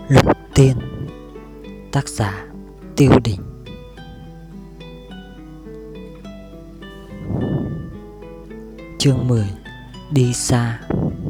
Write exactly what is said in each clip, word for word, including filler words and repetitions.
Lục Tiên. Tác giả Tiêu Đình. Chương mười. Đi xa.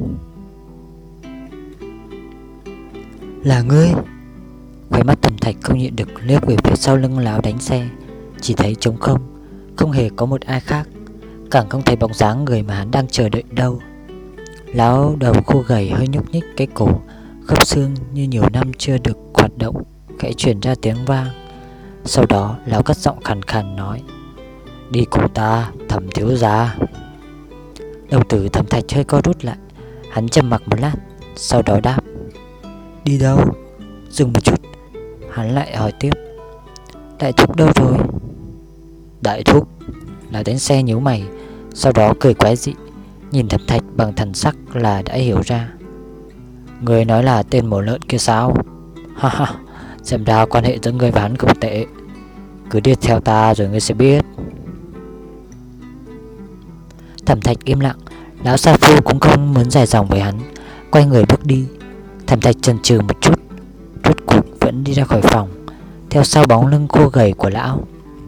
Là ngươi? Khóe mắt Thẩm Thạch không nhịn được liếc về phía sau lưng lão đánh xe. Chỉ thấy trống không, không hề có một ai khác, càng không thấy bóng dáng người mà hắn đang chờ đợi đâu. Lão đầu khô gầy hơi nhúc nhích cái cổ, khớp xương như nhiều năm chưa được hoạt động khẽ truyền ra tiếng vang. Sau đó lão cất giọng khàn khàn nói: "Đi cùng ta, Thẩm thiếu gia." Đồng tử Thẩm Thạch hơi co rút lại. Hắn trầm mặc một lát, sau đó đáp: "Đi đâu?" Dừng một chút, hắn lại hỏi tiếp: "Đại thúc đâu rồi?" "Đại thúc?" Lão đánh xe nhíu mày, sau đó cười quái dị, nhìn Thẩm Thạch bằng thần sắc là đã hiểu ra. "Người nói là tên mổ lợn kia sao?" "Ha ha, xem ra quan hệ giữa ngươi và hắn không tệ. Cứ đi theo ta rồi ngươi sẽ biết." Thẩm Thạch im lặng. Lão sa phu cũng không muốn dài dòng với hắn, quay người bước đi. Thẩm Thạch chần chừ một chút, rốt cuộc vẫn đi ra khỏi phòng, theo sau bóng lưng khô gầy của lão.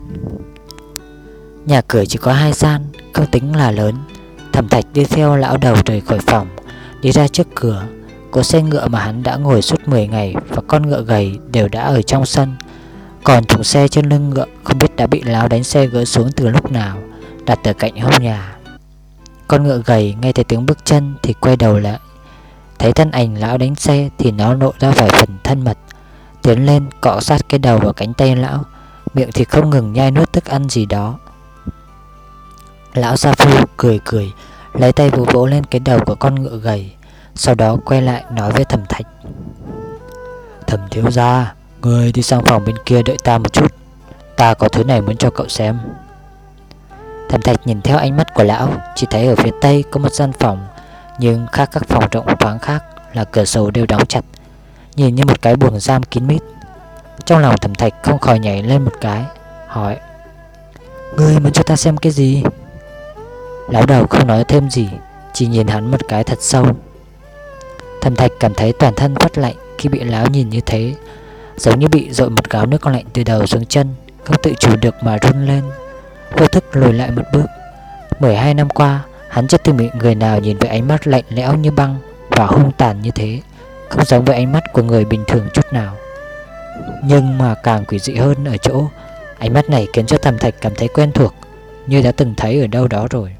Nhà cửa chỉ có hai gian, không tính là lớn. Thẩm Thạch đi theo lão đầu rời khỏi phòng, đi ra trước cửa. Cỗ xe ngựa mà hắn đã ngồi suốt mười ngày và con ngựa gầy đều đã ở trong sân. Còn thùng xe trên lưng ngựa không biết đã bị lão đánh xe gỡ xuống từ lúc nào, đặt ở cạnh hông nhà. Con ngựa gầy nghe thấy tiếng bước chân thì quay đầu lại. Thấy thân ảnh lão đánh xe thì nó lộ ra vài phần thân mật, tiến lên cọ sát cái đầu vào cánh tay lão, miệng thì không ngừng nhai nuốt thức ăn gì đó. Lão sa phu cười cười, lấy tay vỗ vỗ lên cái đầu của con ngựa gầy, sau đó quay lại nói với Thẩm Thạch: "Thẩm thiếu gia, người đi sang phòng bên kia đợi ta một chút, ta có thứ này muốn cho cậu xem." Thẩm Thạch nhìn theo ánh mắt của lão, chỉ thấy ở phía tây có một gian phòng, nhưng khác các phòng rộng thoáng khác là cửa sổ đều đóng chặt, nhìn như một cái buồng giam kín mít. Trong lòng Thẩm Thạch không khỏi nhảy lên một cái, hỏi: "Ngươi muốn cho ta xem cái gì?" Lão đầu không nói thêm gì, chỉ nhìn hắn một cái thật sâu. Thẩm Thạch cảm thấy toàn thân phát lạnh khi bị lão nhìn như thế, giống như bị dội một gáo nước lạnh từ đầu xuống chân, không tự chủ được mà run lên, vô thức lùi lại một bước. Mười hai năm qua, hắn chưa từng bị người nào nhìn với ánh mắt lạnh lẽo như băng và hung tàn như thế, không giống với ánh mắt của người bình thường chút nào. Nhưng mà càng quỷ dị hơn ở chỗ, ánh mắt này khiến cho Thẩm Thạch cảm thấy quen thuộc, như đã từng thấy ở đâu đó rồi.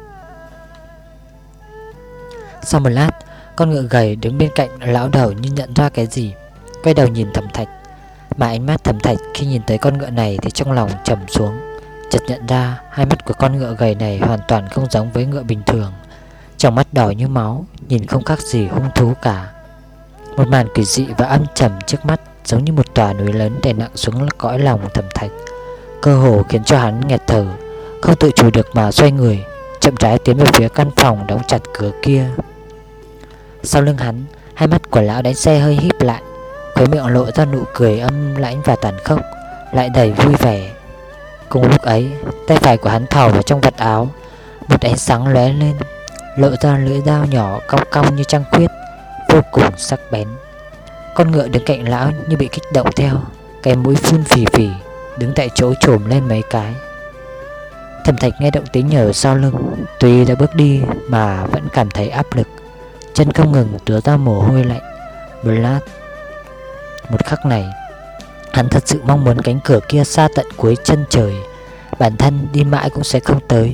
Sau một lát, con ngựa gầy đứng bên cạnh lão đầu như nhận ra cái gì, quay đầu nhìn Thẩm Thạch. Mà ánh mắt Thẩm Thạch khi nhìn tới con ngựa này thì trong lòng trầm xuống, chợt nhận ra hai mắt của con ngựa gầy này hoàn toàn không giống với ngựa bình thường. Trong mắt đỏ như máu, nhìn không khác gì hung thú cả. Một màn quỷ dị và âm trầm trước mắt giống như một tòa núi lớn đè nặng xuống cõi lòng Thẩm Thạch, cơ hồ khiến cho hắn nghẹt thở, không tự chủ được mà xoay người, chậm rãi tiến về phía căn phòng đóng chặt cửa kia. Sau lưng hắn, hai mắt của lão đánh xe hơi híp lại, khóe miệng lộ ra nụ cười âm lãnh và tàn khốc, lại đầy vui vẻ. Cùng lúc ấy, tay phải của hắn thò vào trong vạt áo, một ánh sáng lóe lên, lộ ra lưỡi dao nhỏ cong cong như trăng khuyết, vô cùng sắc bén. Con ngựa đứng cạnh lão như bị kích động theo, cái mũi phun phì phì, đứng tại chỗ chồm lên mấy cái. Thẩm Thạch nghe động tĩnh ở sau lưng, tuy đã bước đi mà vẫn cảm thấy áp lực, chân không ngừng túa ra mồ hôi lạnh. Một lát, một khắc này, hắn thật sự mong muốn cánh cửa kia xa tận cuối chân trời, bản thân đi mãi cũng sẽ không tới.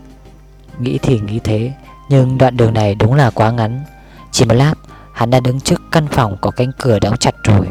Nghĩ thì nghĩ thế, nhưng đoạn đường này đúng là quá ngắn. Chỉ một lát, hắn đã đứng trước căn phòng có cánh cửa đóng chặt rồi.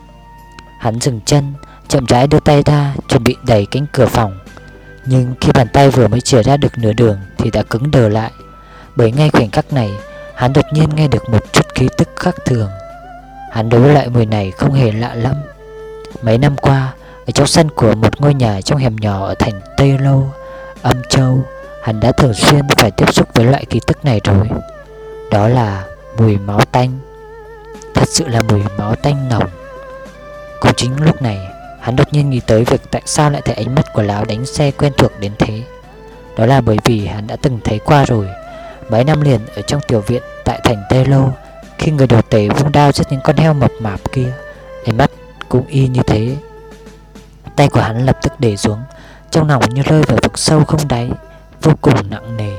Hắn dừng chân, chậm rãi đưa tay ra chuẩn bị đẩy cánh cửa phòng, nhưng khi bàn tay vừa mới chìa ra được nửa đường thì đã cứng đờ lại, bởi ngay khoảnh khắc này hắn đột nhiên nghe được một chút khí tức khác thường. Hắn đối với loại mùi này không hề lạ lắm. Mấy năm qua, ở trong sân của một ngôi nhà trong hẻm nhỏ ở thành Tây Lâu, Âm Châu, hắn đã thường xuyên phải tiếp xúc với loại khí tức này rồi. Đó là mùi máu tanh. Thật sự là mùi máu tanh nồng. Cũng chính lúc này, hắn đột nhiên nghĩ tới việc tại sao lại thấy ánh mắt của lão đánh xe quen thuộc đến thế. Đó là bởi vì hắn đã từng thấy qua rồi. Mấy năm liền ở trong tiểu viện tại thành Tây Lâu, Khi người đồ tể vung đao giết những con heo mập mạp kia, ánh mắt cũng y như thế. Tay của hắn lập tức để xuống, trong lòng như rơi vào vực sâu không đáy, vô cùng nặng nề.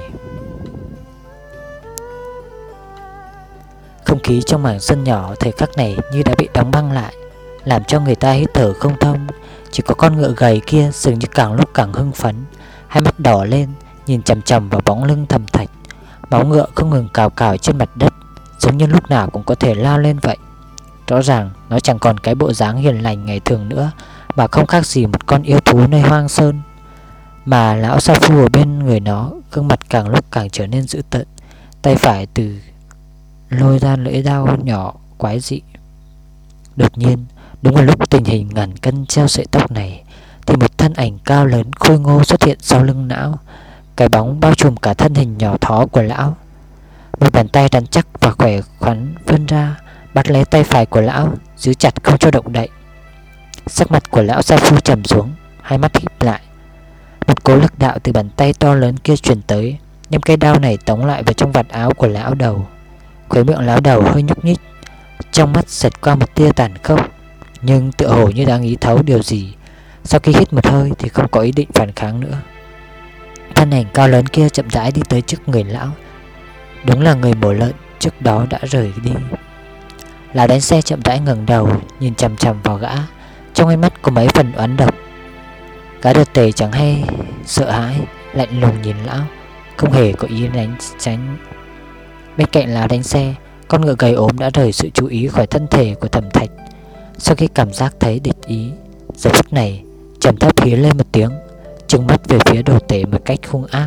Không khí trong mảng sân nhỏ thời khắc này như đã bị đóng băng lại, làm cho người ta hít thở không thông. Chỉ có con ngựa gầy kia dường như càng lúc càng hưng phấn, hai mắt đỏ lên, nhìn chằm chằm vào bóng lưng Thẩm Thạch. Máu ngựa không ngừng cào cào trên mặt đất, giống như lúc nào cũng có thể lao lên vậy. Rõ ràng nó chẳng còn cái bộ dáng hiền lành ngày thường nữa, mà không khác gì một con yêu thú nơi hoang sơn. Mà lão sa phu ở bên người nó, gương mặt càng lúc càng trở nên dữ tợn, tay phải từ lôi ra lưỡi dao nhỏ quái dị. Đột nhiên, đúng vào lúc tình hình ngàn cân treo sợi tóc này, thì một thân ảnh cao lớn khôi ngô xuất hiện sau lưng lão. Cái bóng bao trùm cả thân hình nhỏ thó của lão. Một bàn tay rắn chắc và khỏe khoắn vươn ra, bắt lấy tay phải của lão, giữ chặt không cho động đậy. Sắc mặt của lão sa phu trầm xuống, hai mắt híp lại. Một cỗ lực đạo từ bàn tay to lớn kia truyền tới, đem cây đao này tống lại vào trong vạt áo của lão đầu. Khóe miệng lão đầu hơi nhúc nhích, trong mắt xẹt qua một tia tàn khốc, nhưng tựa hồ như đang ý thấu điều gì. Sau khi hít một hơi thì không có ý định phản kháng nữa. Thân ảnh cao lớn kia chậm rãi đi tới trước người lão. Đúng là người mổ lợn trước đó đã rời đi. Lão đánh xe chậm rãi ngẩng đầu, nhìn chằm chằm vào gã, trong ánh mắt có mấy phần oán độc. Gã đột tể chẳng hay sợ hãi, lạnh lùng nhìn lão, không hề có ý đánh tránh. Bên cạnh lão đánh xe, con ngựa gầy ốm đã rời sự chú ý khỏi thân thể của Thẩm Thạch. Sau khi cảm giác thấy địch ý, giờ phút này trầm thấp hí lên một tiếng, trừng mắt về phía đồ tể một cách hung ác.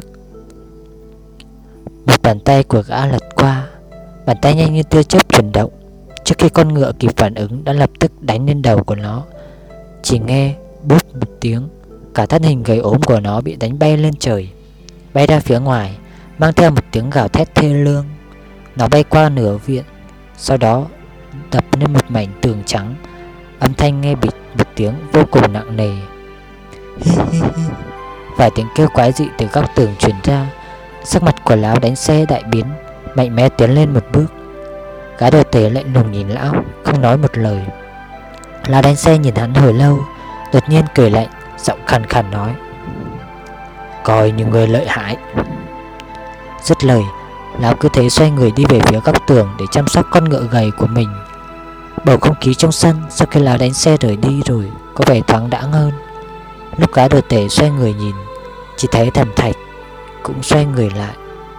Một bàn tay của gã lật qua, bàn tay nhanh như tia chớp chuyển động. Trước khi con ngựa kịp phản ứng đã lập tức đánh lên đầu của nó. Chỉ nghe bút một tiếng, cả thân hình gầy ốm của nó bị đánh bay lên trời, bay ra phía ngoài, mang theo một tiếng gào thét thê lương. Nó bay qua nửa viện, sau đó đập lên một mảnh tường trắng. Âm thanh nghe bịch một tiếng vô cùng nặng nề. Vài tiếng kêu quái dị từ góc tường truyền ra. Sắc mặt của lão đánh xe đại biến, mạnh mẽ tiến lên một bước. Gã đồ tể lạnh lùng nhìn lão, không nói một lời. Lão đánh xe nhìn hắn hồi lâu, đột nhiên cười lạnh, giọng khàn khàn nói: "Coi như người lợi hại." Dứt lời, lão cứ thế xoay người đi về phía góc tường để chăm sóc con ngựa gầy của mình. Bầu không khí trong sân sau khi lão đánh xe rời đi rồi có vẻ thoáng đãng hơn. Lúc gã đồ tể xoay người nhìn, chỉ thấy Thẩm Thạch cũng xoay người lại.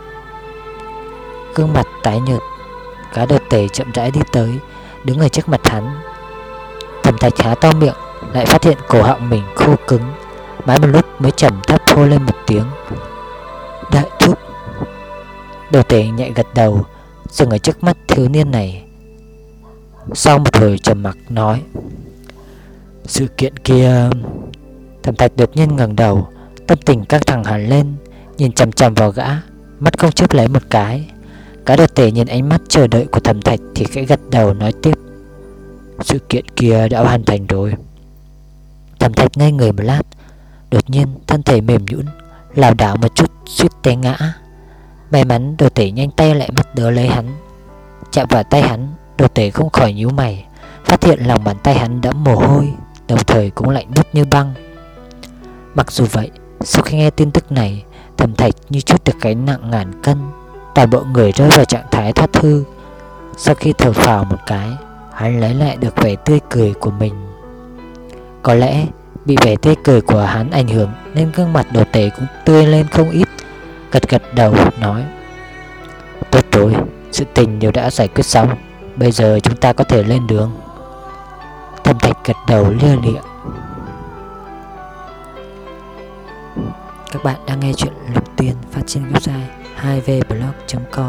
Gương mặt tái nhợt, gã đồ tể chậm rãi đi tới, đứng ở trước mặt hắn. Thẩm Thạch há to miệng, lại phát hiện cổ họng mình khô cứng, mãi một lúc mới trầm thấp hô lên một tiếng: "Đại thúc." Đồ tể nhẹ gật đầu, dừng ở trước mắt thiếu niên này. Sau một hồi trầm mặc nói: "Sự kiện kia." Thẩm Thạch đột nhiên ngẩng đầu, tâm tình căng thẳng hẳn lên, nhìn chằm chằm vào gã, mắt không chớp lấy một cái. Gã đồ tể nhìn ánh mắt chờ đợi của Thẩm Thạch thì khẽ gật đầu nói tiếp: "Sự kiện kia đã hoàn thành rồi." Thẩm Thạch ngây người một lát, đột nhiên thân thể mềm nhũn, lảo đảo một chút suýt té ngã. May mắn đồ tể nhanh tay lại bắt đỡ lấy hắn. Chạm vào tay hắn, đồ tể không khỏi nhíu mày, phát hiện lòng bàn tay hắn đẫm mồ hôi, đồng thời cũng lạnh buốt như băng. Mặc dù vậy, sau khi nghe tin tức này, Thẩm Thạch như chút được gánh nặng ngàn cân, toàn bộ người rơi vào trạng thái thoát hư. Sau khi thở phào một cái, hắn lấy lại được vẻ tươi cười của mình. Có lẽ bị vẻ tươi cười của hắn ảnh hưởng nên gương mặt đồ tể cũng tươi lên không ít, gật gật đầu nói: "Tốt rồi, sự tình đều đã giải quyết xong, bây giờ chúng ta có thể lên đường." Thẩm Thạch gật đầu lia lịa. Các bạn đang nghe chuyện Lục Tiên phát trên website hai v blog chấm com.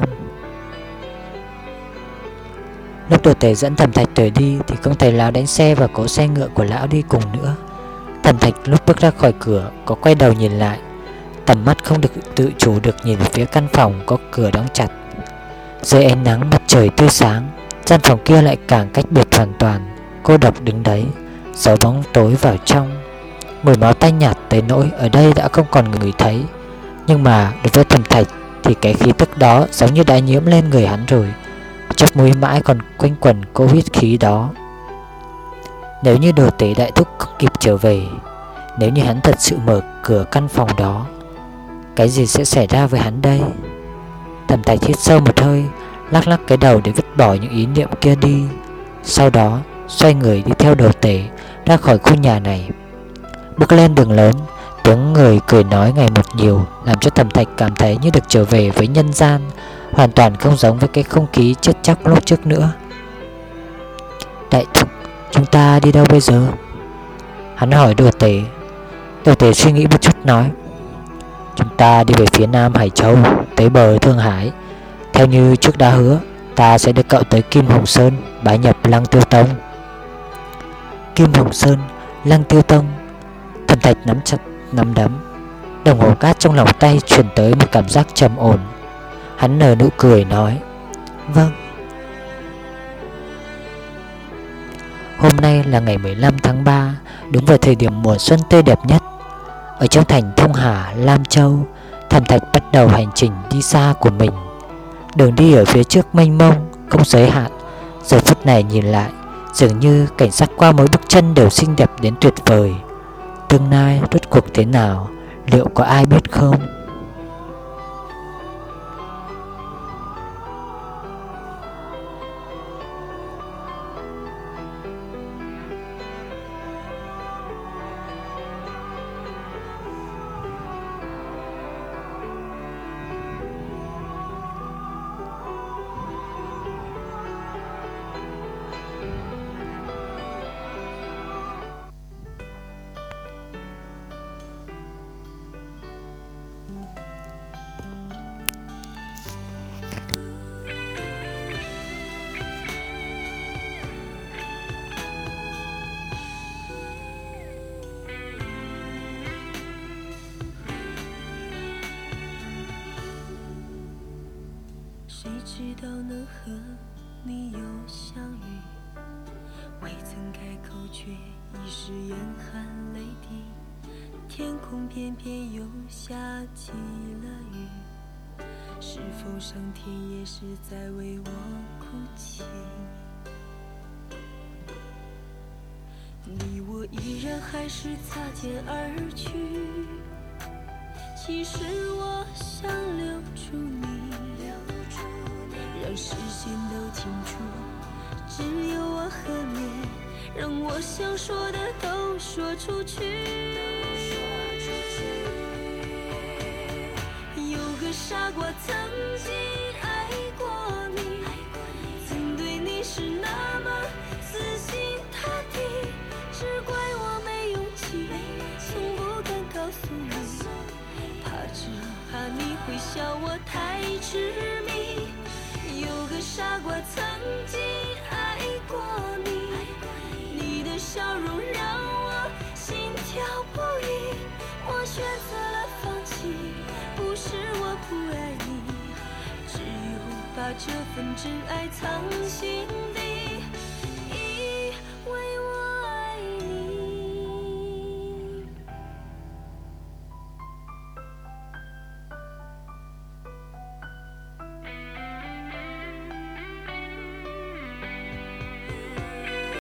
Lúc đồ tể dẫn Thẩm Thạch rời đi thì không thấy lão đánh xe và cỗ xe ngựa của lão đi cùng nữa. Thẩm Thạch lúc bước ra khỏi cửa có quay đầu nhìn lại, tầm mắt không được tự chủ được nhìn về phía căn phòng có cửa đóng chặt. Dưới ánh nắng mặt trời tươi sáng, gian phòng kia lại càng cách biệt hoàn toàn, cô độc đứng đấy, giấu bóng tối vào trong. Mùi máu tanh nhạt tới nỗi ở đây đã không còn người thấy, nhưng mà đối với Thẩm Thạch thì cái khí tức đó giống như đã nhiễm lên người hắn rồi. chóp mũi mãi còn quanh quẩn cỗ huyết khí đó. Nếu như đồ tể đại thúc không kịp trở về, nếu như hắn thật sự mở cửa căn phòng đó, cái gì sẽ xảy ra với hắn đây? Thẩm Thạch hít sâu một hơi, lắc lắc cái đầu để vứt bỏ những ý niệm kia đi. Sau đó xoay người đi theo đồ tể ra khỏi khu nhà này. Bước lên đường lớn, tiếng người cười nói ngày một nhiều, làm cho Thẩm Thạch cảm thấy như được trở về với nhân gian, hoàn toàn không giống với cái không khí chết chóc lúc trước nữa. Đại thúc, chúng ta đi đâu bây giờ? Hắn hỏi đồ tể. Đồ tể suy nghĩ một chút nói, chúng ta đi về phía nam Hải Châu, tới bờ Thương Hải. Theo như trước đã hứa, ta sẽ đưa cậu tới Kim Hồng Sơn, bái nhập Lăng Tiêu Tông. Kim Hồng Sơn, Lăng Tiêu Tông. Thẩm Thạch nắm chặt nắm đấm, đồng hồ cát trong lòng tay truyền tới một cảm giác trầm ổn. Hắn nở nụ cười nói, vâng. Hôm nay là ngày mười lăm tháng ba, đúng vào thời điểm mùa xuân tươi đẹp nhất. Ở trong thành Thông Hà, Lam Châu, Thẩm Thạch bắt đầu hành trình đi xa của mình. Đường đi ở phía trước mênh mông, không giới hạn. Giờ phút này nhìn lại, dường như cảnh sắc qua mỗi bước chân đều xinh đẹp đến tuyệt vời. Tương lai rốt cuộc thế nào, liệu có ai biết không? 你我依然还是擦肩而去，其实我想留住你，让视线都清楚，只有我和你，让我想说的都说出去。有个傻瓜曾经爱过你，曾对你是那么死心塌地，只怪我没勇气，从不敢告诉你，怕只怕你会笑我太痴迷。有个傻瓜曾经爱过你，你的笑容让我心跳不已，我选择了放弃，不是我不爱你，只有把这份真爱藏心底。